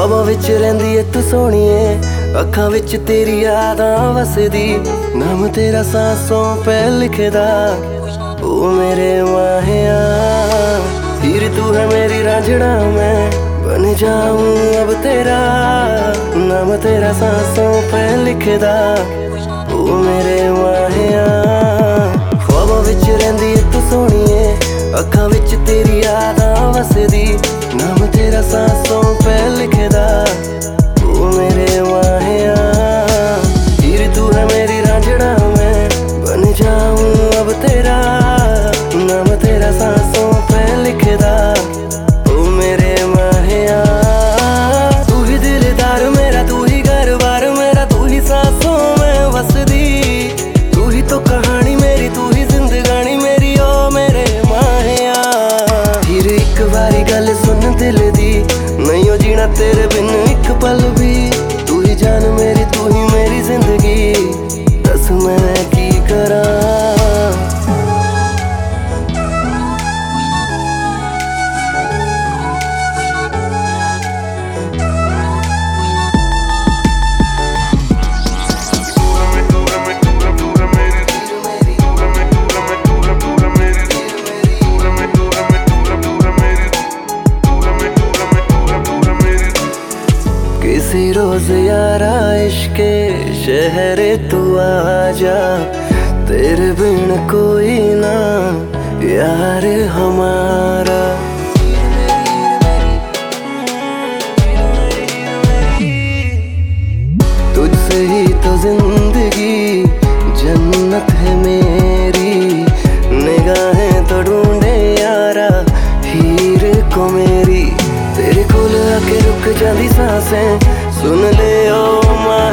ख्वाबां विच रहिंदी ऐ तू सोहणीए, अखां विच तेरी यादां वसदी, नाम तेरा सांसों पे लिखदा ओ मेरे माहिया। हीर तू है मेरी रांझणा, मैं बन जाऊं अब तेरा, नाम तेरा सांसों पे लिखदा ओ मेरे माहिया। ख्वाबां विच रहिंदी ऐ तू सोहणीए, अखां विच तेरी यादां वसदी, नाम तेरा सांसों पे लिखदा ओ मेरे माहिया। हीर तू है मेरी रांझणा, मैं बन जाऊं अब तेरा, नाम तेरा सांसों पे लिखदा ओ मेरे माहिया। तू ही दिलदार मेरा, तू ही घर बार मेरा, तू ही सांसों में वसदी, तू ही तो कहानी मेरी, तू ही जिंदगानी मेरी ओ मेरे माहिया। हीर एक बारी गल सुन दिल दी, नहीं ओ जीना तेरे बिन एक पल भी, तू ही जान मेरी, तू ही मेरी जिंदगी, दस मैं की करा। किसी रोज यारा इश्के शहरे तू आजा, तेरे बिन कोई ना यार हमारा। तुझसे ही तो जिंदगी जन्नत है मेरी, निगाहें तो ढूंढे यारा हीर को मेरी, तेरे कोल आके रुक जांदी सांसें, सुन ले ओ मां